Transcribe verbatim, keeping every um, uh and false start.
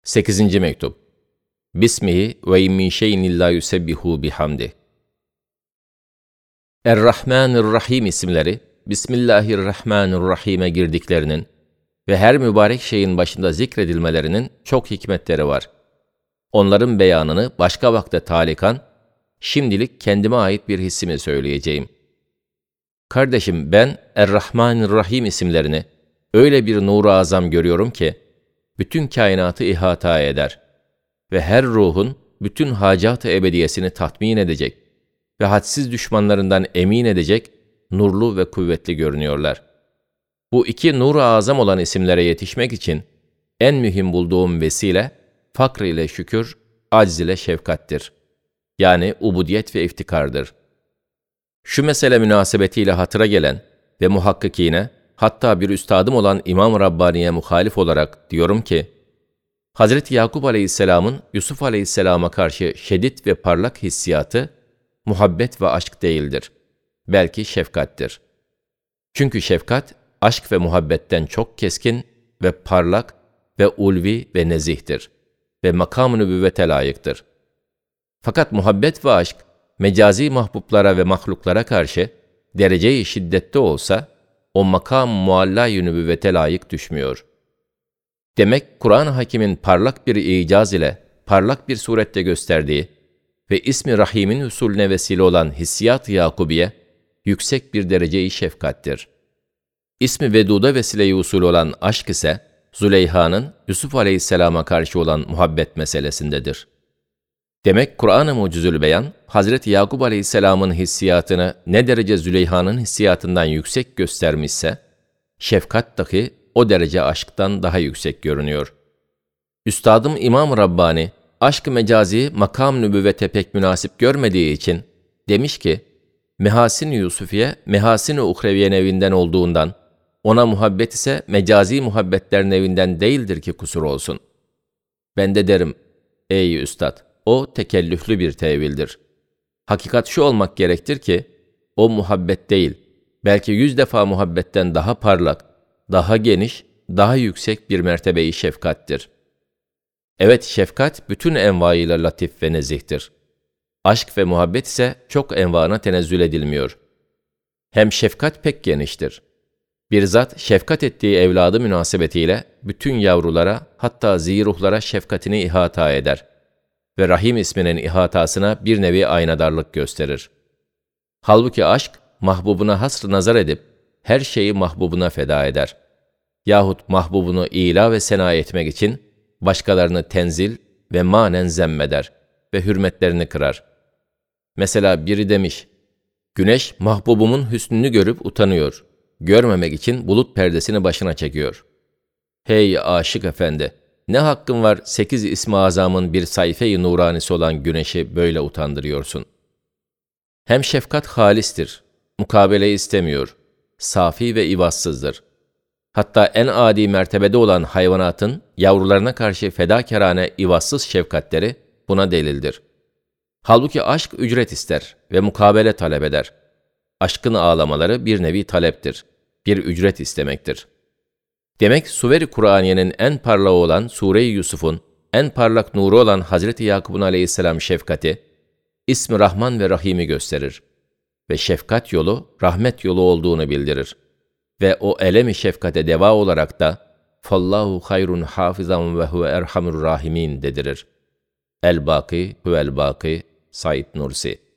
sekizinci mektup. Bismihi ve in min şeyin illa yusebbihu bihamdi. Er-Rahmanir-Rahim isimleri Bismillahirrahmanirrahim'e girdiklerinin ve her mübarek şeyin başında zikredilmelerinin çok hikmetleri var. Onların beyanını başka vakte talikan, şimdilik kendime ait bir hissimi söyleyeceğim. Kardeşim, ben Er-Rahmanir-Rahim isimlerini öyle bir nur-u azam görüyorum ki, bütün kainatı ihata eder ve her ruhun bütün hacat-ı ebediyesini tatmin edecek ve hadsiz düşmanlarından emin edecek nurlu ve kuvvetli görünüyorlar. Bu iki nur-u azam olan isimlere yetişmek için en mühim bulduğum vesile, fakr ile şükür, acz ile şefkattir. Yani ubudiyet ve iftikardır. Şu mesele münasebetiyle hatıra gelen ve muhakkikine, hatta bir üstadım olan İmam Rabbani'ye muhalif olarak diyorum ki, Hazreti Yakup Aleyhisselam'ın Yusuf Aleyhisselam'a karşı şedid ve parlak hissiyatı, muhabbet ve aşk değildir. Belki şefkattir. Çünkü şefkat, aşk ve muhabbetten çok keskin ve parlak ve ulvi ve nezihtir ve makam-ı nübüvvete layıktır. Fakat muhabbet ve aşk, mecazi mahbublara ve mahluklara karşı derece-i şiddette olsa, o makam-ı mualla-i nübüvvete layık düşmüyor. Demek Kur'an-ı Hakîm'in parlak bir icaz ile, parlak bir surette gösterdiği ve ismi Rahim'in usulüne vesile olan hissiyat-ı Yakubiye, yüksek bir derece-i şefkattir. İsmi Vedud'a vesile-i usul olan aşk ise, Züleyha'nın Yusuf Aleyhisselam'a karşı olan muhabbet meselesindedir. Demek Kur'an-ı Mucizül Beyan, Hazreti Yakup Aleyhisselam'ın hissiyatını ne derece Züleyha'nın hissiyatından yüksek göstermişse, şefkat dahi o derece aşktan daha yüksek görünüyor. Üstadım İmam Rabbani, aşk-ı mecazi makam nübüvvete pek münasip görmediği için demiş ki, mehasin-i Yusufiye, mehasin-i uhreviye nevinden olduğundan, ona muhabbet ise mecazi muhabbetler nevinden değildir ki kusur olsun. Ben de derim, ey üstad, o tekellüflü bir tevildir. Hakikat şu olmak gerektir ki, o muhabbet değil, belki yüz defa muhabbetten daha parlak, daha geniş, daha yüksek bir mertebe-i şefkattir. Evet, şefkat bütün envaıyla latif ve nezihtir. Aşk ve muhabbet ise çok envana tenezzül edilmiyor. Hem şefkat pek geniştir. Bir zat şefkat ettiği evladı münasebetiyle bütün yavrulara, hatta ziruhlara şefkatini ihata eder ve Rahim isminin ihatasına bir nevi aynadarlık gösterir. Halbuki aşk, mahbubuna hasr nazar edip, her şeyi mahbubuna feda eder. Yahut mahbubunu ila ve sena etmek için, başkalarını tenzil ve manen zemmeder ve hürmetlerini kırar. Mesela biri demiş, güneş mahbubumun hüsnünü görüp utanıyor, görmemek için bulut perdesini başına çekiyor. Hey aşık efendi! Ne hakkın var sekiz ismi azamın bir sayfe-i nuranisi olan güneşi böyle utandırıyorsun? Hem şefkat halistir, mukabele istemiyor, safi ve ivazsızdır. Hatta en âdî mertebede olan hayvanatın yavrularına karşı fedakârane ivazsız şefkatleri buna delildir. Halbuki aşk ücret ister ve mukabele talep eder. Aşkın ağlamaları bir nevi taleptir, bir ücret istemektir. Demek Suver-i Kur'aniyenin en parlağı olan Sure-i Yusuf'un en parlak nuru olan Hazreti Yakup'un aleyhisselam şefkati, İsmi Rahman ve Rahim'i gösterir ve şefkat yolu rahmet yolu olduğunu bildirir. Ve o elem-i şefkate deva olarak da "Fallahu hayrun hafizan ve huve erhamur rahimin" dedirir. El-Baki huvel-Baki Said Nursi.